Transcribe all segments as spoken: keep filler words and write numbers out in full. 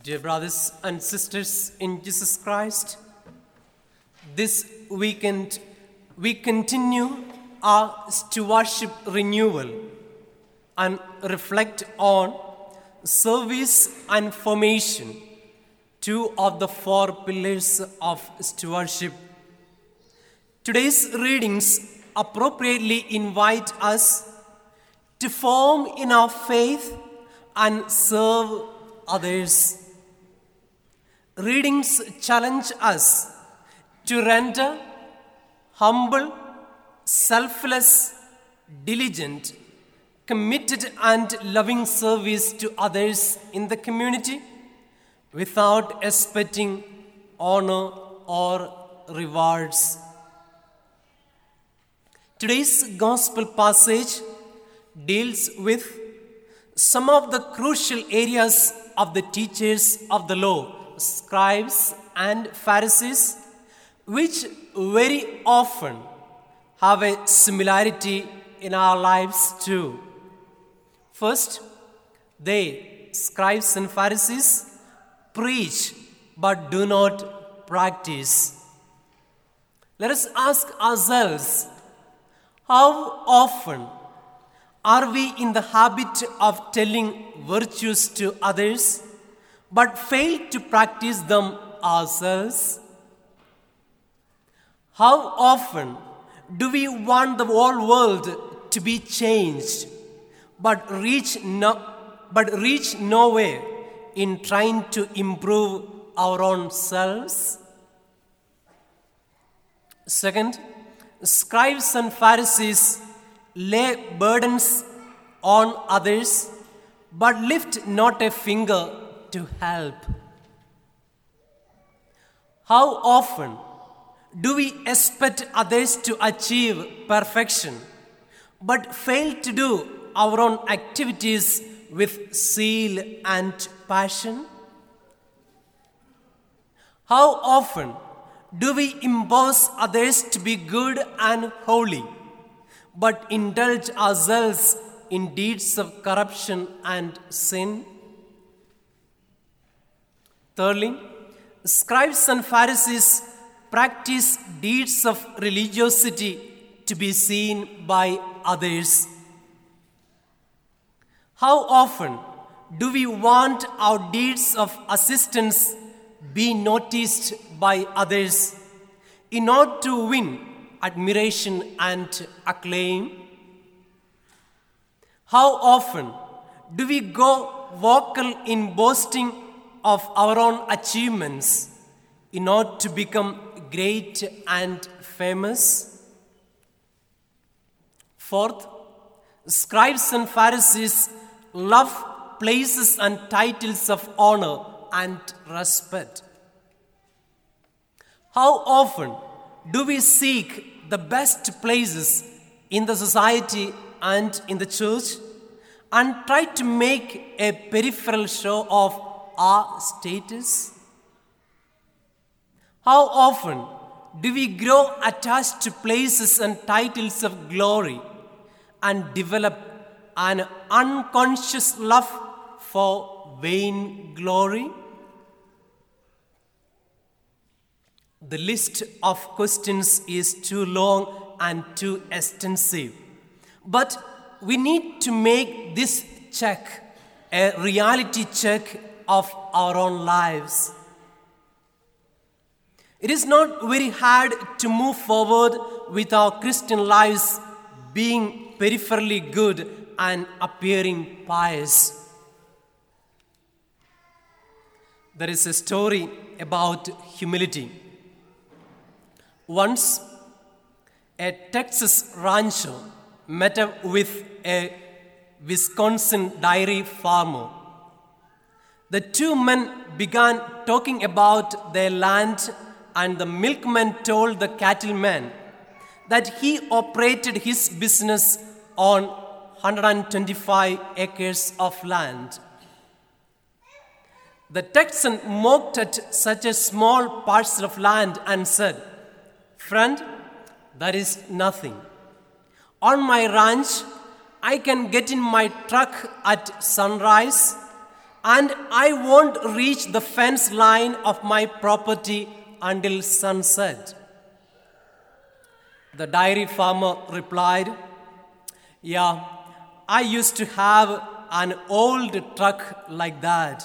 Dear brothers and sisters in Jesus Christ, this weekend we continue our stewardship renewal and reflect on service and formation, two of the four pillars of stewardship. Today's readings appropriately invite us to form in our faith and serve others. Readings challenge us to render humble, selfless, diligent, committed and loving service to others in the community without expecting honor or rewards. Today's gospel passage deals with some of the crucial areas of the teachers of the law, scribes and Pharisees, which very often have a similarity in our lives too. First, they, scribes and Pharisees, preach but do not practice. Let us ask ourselves, how often are we in the habit of telling virtues to others but fail to practice them ourselves? How often do we want the whole world to be changed but reach no, but reach nowhere in trying to improve our own selves? Second, scribes and Pharisees lay burdens on others but lift not a finger to help. How often do we expect others to achieve perfection but fail to do our own activities with zeal and passion? How often do we impose others to be good and holy but indulge ourselves in deeds of corruption and sin? Thirdly, scribes and Pharisees practice deeds of religiosity to be seen by others. How often do we want our deeds of assistance be noticed by others in order to win admiration and acclaim? How often do we go vocal in boasting of our own achievements in order to become great and famous? Fourth, scribes and Pharisees love places and titles of honor and respect. How often do we seek the best places in the society and in the church and try to make a peripheral show of our status? How often do we grow attached to places and titles of glory and develop an unconscious love for vain glory? The list of questions is too long and too extensive, but we need to make this check a reality check of our own lives. It is not very hard to move forward with our Christian lives being peripherally good and appearing pious. There is a story about humility. Once, a Texas rancher met up with a Wisconsin dairy farmer. The two men began talking about their land, and the milkman told the cattleman that he operated his business on one hundred twenty-five acres of land. The Texan mocked at such a small parcel of land and said, "Friend, that is nothing. On my ranch, I can get in my truck at sunrise and I won't reach the fence line of my property until sunset." The dairy farmer replied, "Yeah, I used to have an old truck like that."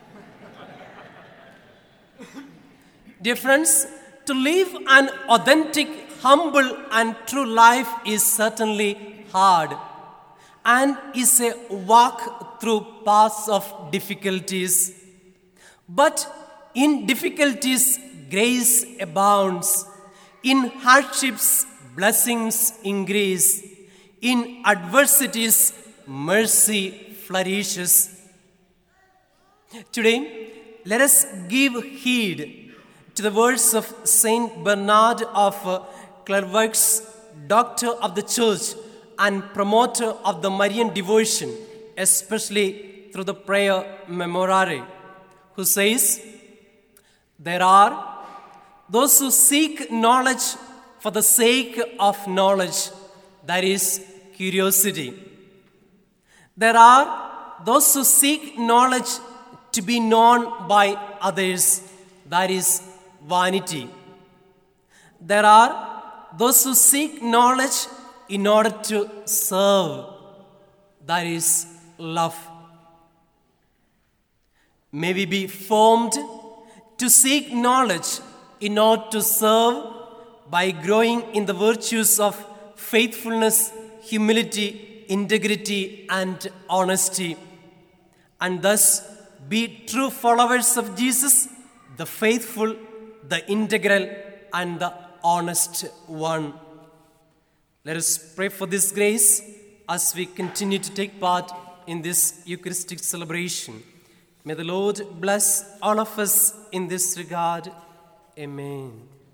Dear friends, to live an authentic, humble, and true life is certainly hard and is a walk through paths of difficulties. But in difficulties, grace abounds. In hardships, blessings increase. In adversities, mercy flourishes. Today, let us give heed to the words of Saint Bernard of Clairvaux, doctor of the Church and promoter of the Marian devotion, especially through the prayer Memorare, who says, "There are those who seek knowledge for the sake of knowledge, that is, curiosity. There are those who seek knowledge to be known by others, that is, vanity. There are those who seek knowledge in order to serve, that is, love." May we be formed to seek knowledge in order to serve by growing in the virtues of faithfulness, humility, integrity, and honesty, and thus be true followers of Jesus, the faithful, the integral, and the honest one. Let us pray for this grace as we continue to take part in this Eucharistic celebration. May the Lord bless all of us in this regard. Amen.